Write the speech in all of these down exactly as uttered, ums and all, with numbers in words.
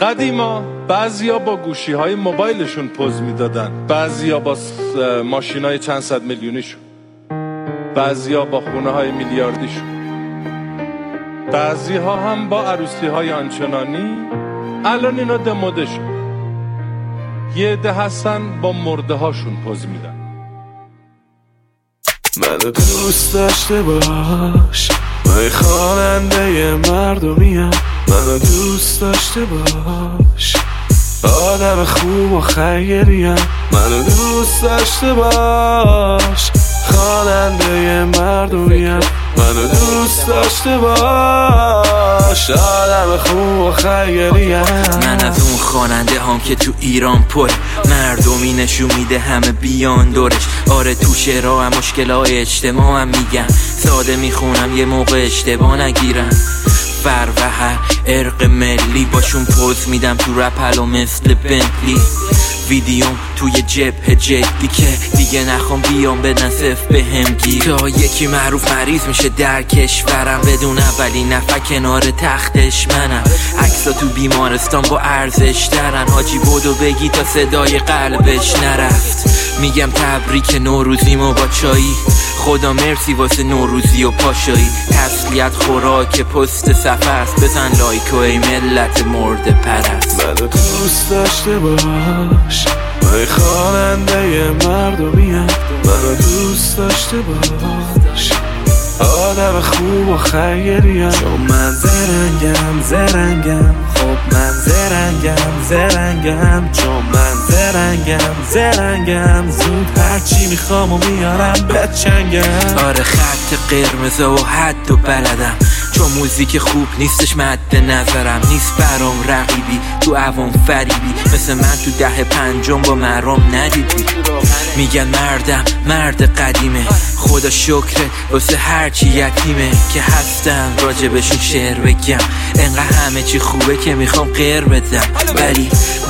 قدیما بعضیا با گوشی های موبایلشون پوز میدادن، بعضیا با ماشین های چند صد میلیونیشون، بعضیا با خونه های میلیاردیشون، بعضی ها هم با عروسی های آنچنانی. الان اینا دموده شد. یه عده هستن با مرده هاشون پوز میدن. منو دوست داشته باش، من خواننده مردمیم. منو دوست داشته باش، آدم خوب و خیریم. منو دوست داشته باش، خواننده مردمیم. منو دوست داشته باش، آدم خوب و خیریم. من از اون خواننده هم که تو ایران پر مردمی نشون میده همه بیان دورش. آره تو شعرها هم مشکلای اجتماع هم میگم، ساده میخونم یه موقع اشتباه نگیرم. فر و هر ارق ملی باشون پوز میدم تو رپلو مثل بنتلی. ویدیوم توی جبهه جدی که دیگه نخوام بیام بدن صف به هم گیر. تا یکی معروف مریض میشه در کشورم، بدون اولی نفر کنار تختش منم. عکسا تو بیمارستان با ارزش درن، حاجی بودو بگی تا صدای قلبش نرفت. میگم تبریک نوروزیمو با چایی، خدا مرسی واسه نوروزی و پاشایی. تسلیت خوراک پست سفرست، بزن لایک و ای ملت مرده پرست. منو دوست داشته باش، من خواننده مردمیم. منو دوست داشته باش، آدم خوب و خیریم. چون من زرنگم زرنگم، خب من زرنگم زرنگم. چون من زرنگم زرنگم، زود هرچی میخوام و میارم بچنگم. آره خط قرمز و حد و بلدم، چون موزیک خوب نیستش مد نظرم. نیست برام رقیبی تو عوام فریبی، مثل من تو ده پنجم با مرام ندیدی. میگن مردم مرد قدیمه، خدا شکره واسه هرچی یتیمه که هستن راجبشون شعر بگم. انقدر همه چی خوبه که میخوام غیر بدم، ولی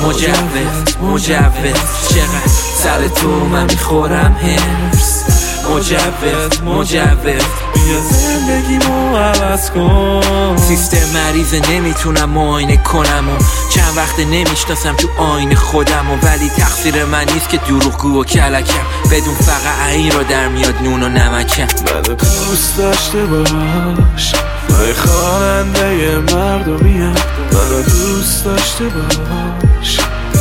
مجوز مجوز چقدر سر تو من میخورم هرس. مجوز مجوز بیا زندگیمو عوض کن. سیستم مریضه نمیتونم معاینه کنم و چند وقت نمیشناسم تو آینه خودم و ولی تقصیر من نیست که دروغگو و کلکم، بدون فقط عین را در میاد نون و نمکم. منو دوست داشته باش، من خواننده مردمیم. منو دوست داشته باش،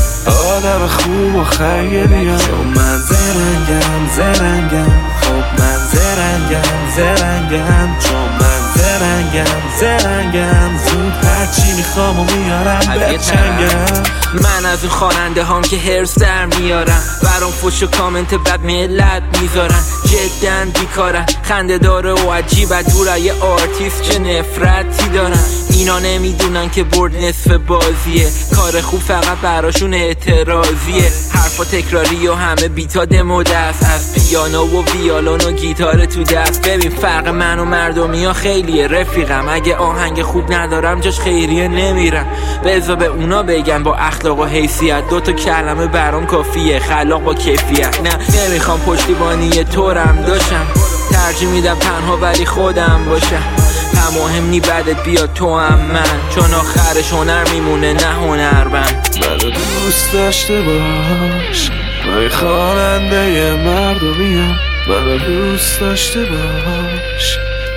آدم خوب و خیریم. چون من زرنگم زرنگم، خب من زرنگم زرنگم. چون من زرنگم زرنگم، زود هرچی میخوام و میارم بچنگم. من از اون خواننده هام که هرس در میارم، برام فوش و کامنت بد ملت میذارن. جدن بیکارن، خنده داره و عجیبه، دوره یه آرتیست چه نفرتی دارن. اینا نمیدونن که برد نصف بازیه، کار خوب فقط براشون اعتراضیه. حرفا تکراری و همه بیتا دموده است، از پیانو و ویالون و گیتار تو دست. ببین فرق من و مردمی ها خیلیه رفیقم، اگه آهنگ خوب ندارم جاش خیریه نمیرم. بذار به اونا بگن با اخلاق و حیثیت، دوتا کلمه برام کافیه، خلاق با کیفیت. نه نمیخوام پشتیبانی طورم داشتم، ترجیح میدم تنها ولی خودم باشم. هم مهم نی بدت بیاد تو هم من، چون آخرش هنر میمونه نه هنرمند. منو دوست داشته باش، من خواننده مردمیم. منو دوست داشته باش،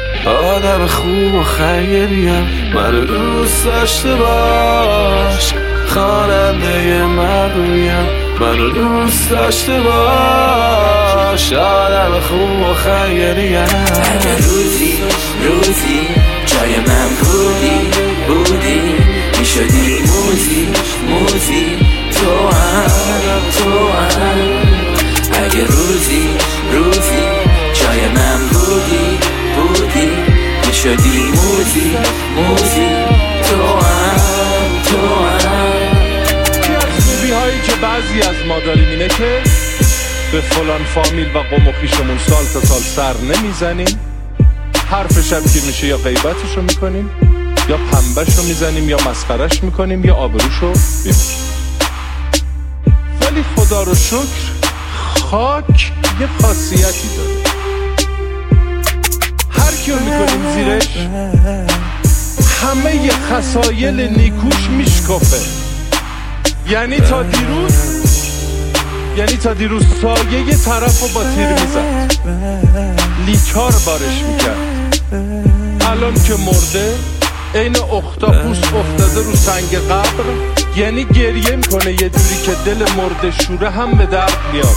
آدم خوب و خیریم. منو دوست داشته باش، خواننده مردمیم. منو دوست داشته باش، آدم خوب و خیریم. اگه روزی روزی جای من بودی بودی، میشدی موزی موزی تو هم تو هم. اگه روزی روزی جای من بودی بودی، میشدی موزی موزی تو هم تو هم. خوبی هایی که بعضی از ما داریم اینه که به فلان فامیل و قوم و خویشمون سال تا سال سر نمیزنیم. حرفش هم که میشه یا غیبتشو میکنیم، یا پنبهشو میزنیم، یا مسخرش میکنیم، یا آبروشو میبریم. ولی خدا رو شکر خاک یه خاصیتی داره، هر کیو میکنیم زیرش همه ی خصایل نیکوش میشکافه. یعنی تا دیروز یعنی تا دیروز سایه یه طرف رو با تیر میزد، لیکار بارش میکرد. الان که مرده این اختاپوس افتاده رو سنگ قبر، یعنی گریه میکنه یه جوری که دل مرده شوره هم به درد میاد.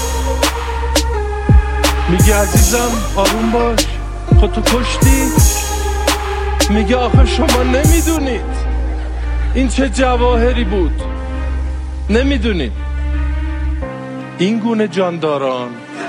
میگه عزیزم آروم باش، خود تو کشتی. میگه آخه شما نمیدونید این چه جواهری بود، نمیدونید این گونه جانداران